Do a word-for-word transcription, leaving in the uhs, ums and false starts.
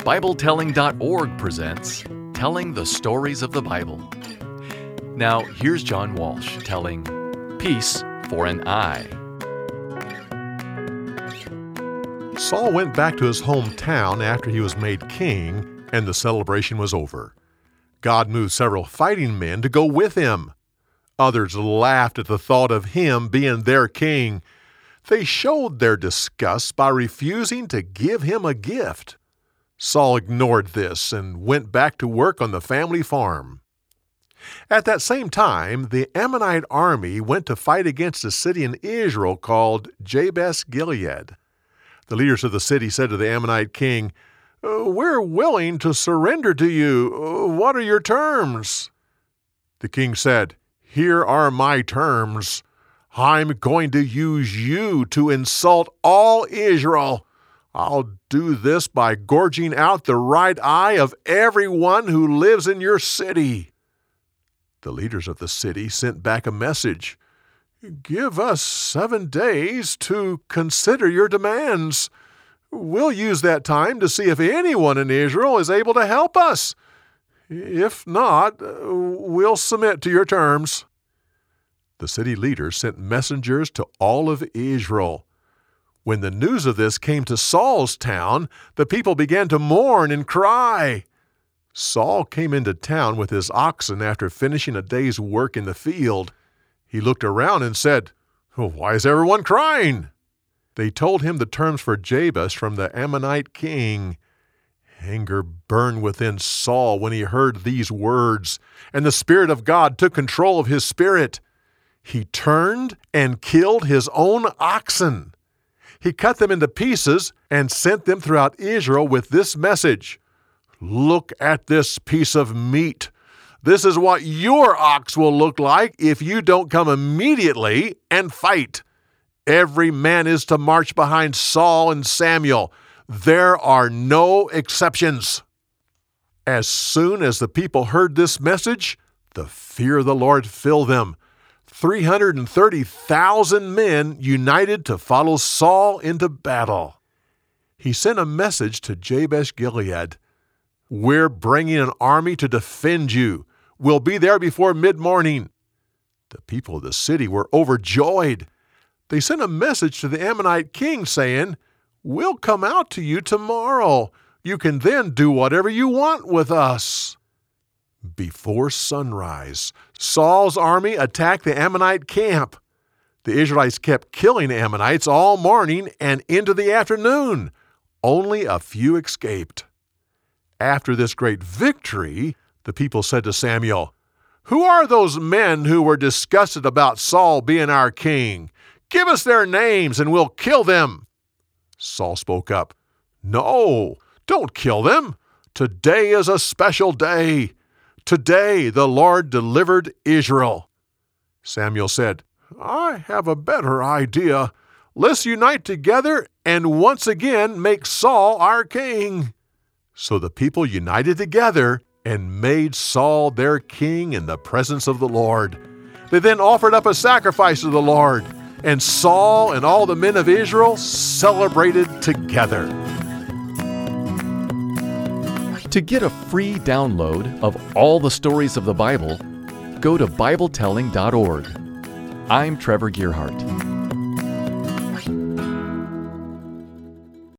Bible Telling dot org presents Telling the Stories of the Bible. Now, here's John Walsh telling Peace for an Eye. Saul went back to his hometown after he was made king, and the celebration was over. God moved several fighting men to go with him. Others laughed at the thought of him being their king. They showed their disgust by refusing to give him a gift. Saul ignored this and went back to work on the family farm. At that same time, the Ammonite army went to fight against a city in Israel called Jabesh Gilead. The leaders of the city said to the Ammonite king, "We're willing to surrender to you. What are your terms?" The king said, "Here are my terms. I'm going to use you to insult all Israel. I'll do this by gorging out the right eye of everyone who lives in your city." The leaders of the city sent back a message. "Give us seven days to consider your demands. We'll use that time to see if anyone in Israel is able to help us. If not, we'll submit to your terms." The city leaders sent messengers to all of Israel. When the news of this came to Saul's town, the people began to mourn and cry. Saul came into town with his oxen after finishing a day's work in the field. He looked around and said, "Why is everyone crying?" They told him the terms for Jabesh from the Ammonite king. Anger burned within Saul when he heard these words, and the Spirit of God took control of his spirit. He turned and killed his own oxen. He cut them into pieces and sent them throughout Israel with this message: "Look at this piece of meat. This is what your ox will look like if you don't come immediately and fight. Every man is to march behind Saul and Samuel. There are no exceptions." As soon as the people heard this message, the fear of the Lord filled them. three hundred thirty thousand men united to follow Saul into battle. He sent a message to Jabesh Gilead. "We're bringing an army to defend you. We'll be there before mid-morning." The people of the city were overjoyed. They sent a message to the Ammonite king saying, "We'll come out to you tomorrow. You can then do whatever you want with us." Before sunrise, Saul's army attacked the Ammonite camp. The Israelites kept killing Ammonites all morning and into the afternoon. Only a few escaped. After this great victory, the people said to Samuel, "Who are those men who were disgusted about Saul being our king? Give us their names and we'll kill them." Saul spoke up, "No, don't kill them. Today is a special day. Today the Lord delivered Israel." Samuel said, "I have a better idea. Let's unite together and once again make Saul our king." So the people united together and made Saul their king in the presence of the Lord. They then offered up a sacrifice to the Lord, and Saul and all the men of Israel celebrated together. To get a free download of all the stories of the Bible, go to Bible Telling dot org. I'm Trevor Gearhart.